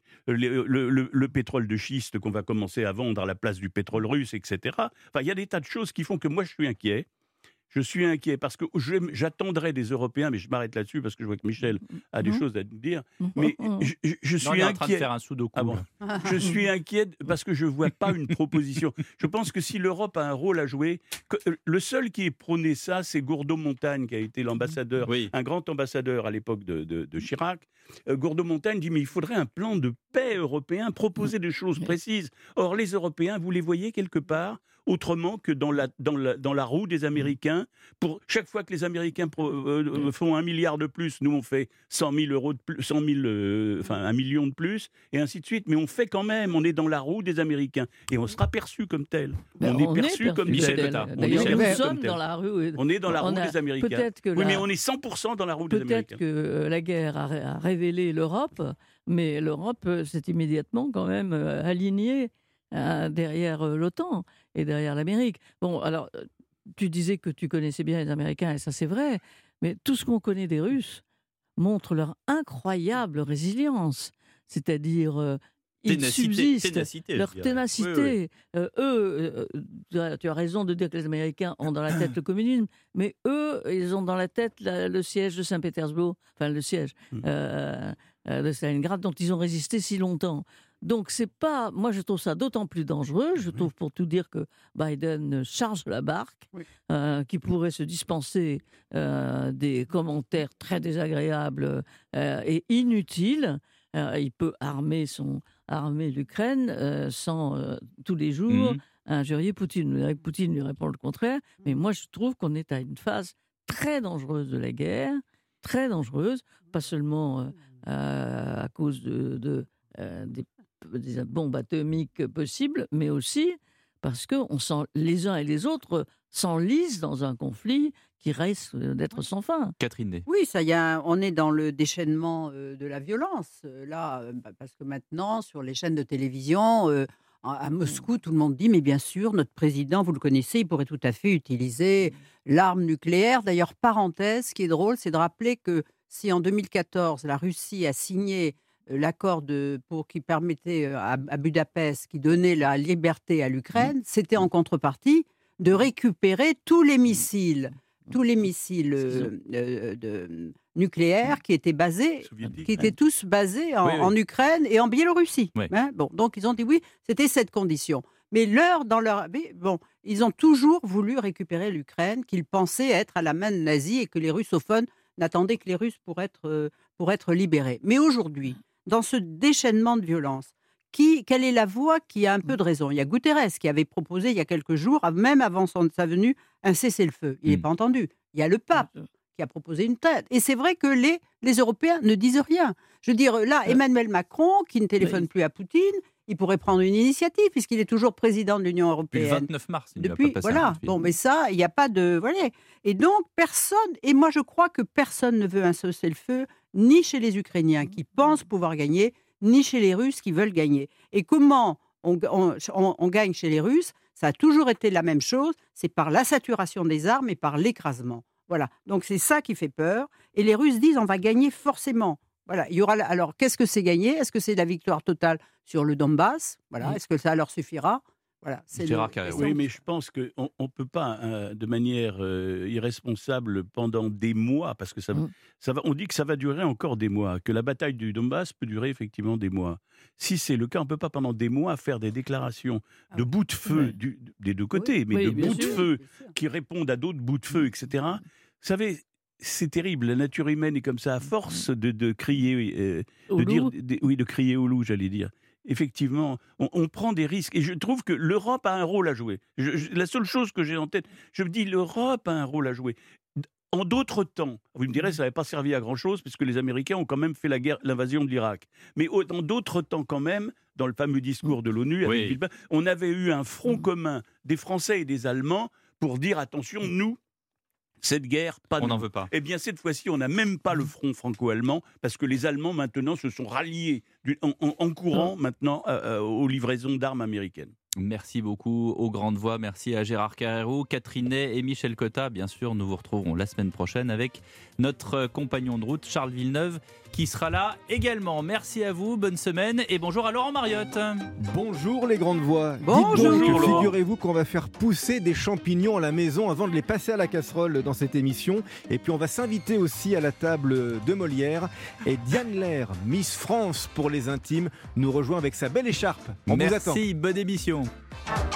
le pétrole de schiste qu'on va commencer à vendre à la place du pétrole russe, etc. Enfin, il y a des tas de choses qui font que moi je suis inquiet. Je suis inquiet parce que j'attendrai des Européens, mais je m'arrête là-dessus parce que je vois que Michel a des choses à nous dire. Mais je suis inquiet. En train de faire un sudoku. Ah bon. Je suis inquiet parce que je ne vois pas une proposition. Je pense que si l'Europe a un rôle à jouer, le seul qui ait prôné ça, c'est Gourdeau-Montagne, qui a été l'ambassadeur, un grand ambassadeur à l'époque de Chirac. Gourdeau-Montagne dit mais il faudrait un plan de paix européen, proposer des choses précises. Or, les Européens, vous les voyez quelque part autrement que dans la roue des Américains. Pour chaque fois que les Américains font 1 milliard de plus, nous on fait 100 000 euros de plus, 100 000, 1 million de plus, et ainsi de suite. Mais on fait quand même, on est dans la roue des Américains. Et on sera perçu comme tel. On est perçu comme Michel. Nous sommes dans la rue. On est dans la roue des Américains. Mais on est 100% dans la roue des Américains. Peut-être que la guerre a révélé l'Europe, mais l'Europe s'est immédiatement quand même alignée derrière l'OTAN et derrière l'Amérique. Bon, alors, tu disais que tu connaissais bien les Américains, et ça c'est vrai, mais tout ce qu'on connaît des Russes montre leur incroyable résilience. C'est-à-dire, ils subsistent, leur ténacité. Eux, tu as raison de dire que les Américains ont dans la tête le communisme, mais eux, ils ont dans la tête le siège de Saint-Pétersbourg, enfin le siège de Stalingrad, dont ils ont résisté si longtemps. Donc c'est pas, moi je trouve ça d'autant plus dangereux. Je trouve, pour tout dire, que Biden charge la barque, qui pourrait se dispenser des commentaires très désagréables et inutiles. Il peut armer l'Ukraine sans tous les jours injurier Poutine. Poutine lui répond le contraire. Mais moi je trouve qu'on est à une phase très dangereuse de la guerre, très dangereuse, pas seulement à cause des bombes atomiques possibles, mais aussi parce que les uns et les autres s'enlisent dans un conflit qui risque d'être sans fin. Catherine Ney. Oui, on est dans le déchaînement de la violence. Là, parce que maintenant, sur les chaînes de télévision, à Moscou, tout le monde dit, mais bien sûr, notre président, vous le connaissez, il pourrait tout à fait utiliser l'arme nucléaire. D'ailleurs, parenthèse, ce qui est drôle, c'est de rappeler que si en 2014, la Russie a signé l'accord qui permettait à Budapest, qui donnait la liberté à l'Ukraine, c'était en contrepartie de récupérer tous les missiles nucléaires qui étaient tous basés en Ukraine et en Biélorussie. Oui. Bon, donc ils ont dit oui, c'était cette condition. Mais ils ont toujours voulu récupérer l'Ukraine, qu'ils pensaient être à la main nazie et que les russophones n'attendaient que les Russes pour être libérés. Mais aujourd'hui, dans ce déchaînement de violence, quelle est la voix qui a un peu de raison? Il y a Guterres qui avait proposé il y a quelques jours, même avant sa venue, un cessez-le-feu. Il n'est pas entendu. Il y a le pape qui a proposé une trêve. Et c'est vrai que les Européens ne disent rien. Je veux dire, là, Emmanuel Macron, qui ne téléphone plus à Poutine, il pourrait prendre une initiative puisqu'il est toujours président de l'Union européenne. Depuis le 29 mars, il ne va pas passer un coup de fil. Bon, mais ça, il n'y a pas de... Voilà. Et donc, moi je crois que personne ne veut un cessez-le-feu, ni chez les Ukrainiens qui pensent pouvoir gagner, ni chez les Russes qui veulent gagner. Et comment on gagne chez les Russes? Ça a toujours été la même chose, c'est par la saturation des armes et par l'écrasement. Voilà, donc c'est ça qui fait peur. Et les Russes disent on va gagner forcément. Voilà, alors qu'est-ce que c'est gagner? Est-ce que c'est la victoire totale sur le Donbass? Voilà, est-ce que ça leur suffira? Voilà, Gérard Carrérou. Oui, mais je pense qu'on ne peut pas, de manière irresponsable, pendant des mois, parce que on dit que ça va durer encore des mois, que la bataille du Donbass peut durer effectivement des mois. Si c'est le cas, on ne peut pas pendant des mois faire des déclarations de bouts de feu des deux côtés, mais de bouts de feu qui répondent à d'autres bouts de feu, etc. Vous savez, c'est terrible, la nature humaine est comme ça, à force de crier, de crier au loup, j'allais dire. Effectivement, on prend des risques. Et je trouve que l'Europe a un rôle à jouer. La seule chose que j'ai en tête, je me dis, l'Europe a un rôle à jouer. En d'autres temps, vous me direz, ça n'avait pas servi à grand-chose, puisque les Américains ont quand même fait l'invasion de l'Irak. Mais dans d'autres temps quand même, dans le fameux discours de l'ONU, on avait eu un front commun des Français et des Allemands pour dire, attention, nous, cette guerre, on n'en veut pas. Eh bien, cette fois-ci, on n'a même pas le front franco-allemand, parce que les Allemands, maintenant, se sont ralliés en courant, maintenant, aux livraisons d'armes américaines. Merci beaucoup aux grandes voix. Merci à Gérard Carrérou, Catherine Ney et Michel Cotta. Bien sûr, nous vous retrouverons la semaine prochaine avec notre compagnon de route, Charles Villeneuve, qui sera là également. Merci à vous, bonne semaine et bonjour à Laurent Mariotte. Bonjour les grandes voix. Bonjour. Dites donc, figurez-vous qu'on va faire pousser des champignons à la maison avant de les passer à la casserole dans cette émission. Et puis on va s'inviter aussi à la table de Molière. Et Diane Lair, Miss France pour les intimes, nous rejoint avec sa belle écharpe. On vous attend. Merci, bonne émission.